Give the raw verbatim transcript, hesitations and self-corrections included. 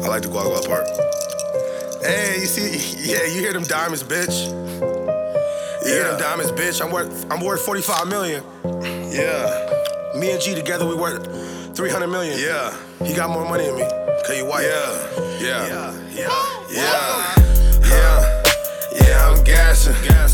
I like the Guala Guala part. Hey, you see, yeah, you hear them diamonds, bitch. You hear them diamonds, bitch. I'm worth, I'm worth forty-five million. Yeah. Me and G together, we worth three hundred million. Yeah. He got more money than me. Cause you white. Yeah. Yeah. Yeah. Yeah. Yeah. Yeah. Yeah. I'm gassing.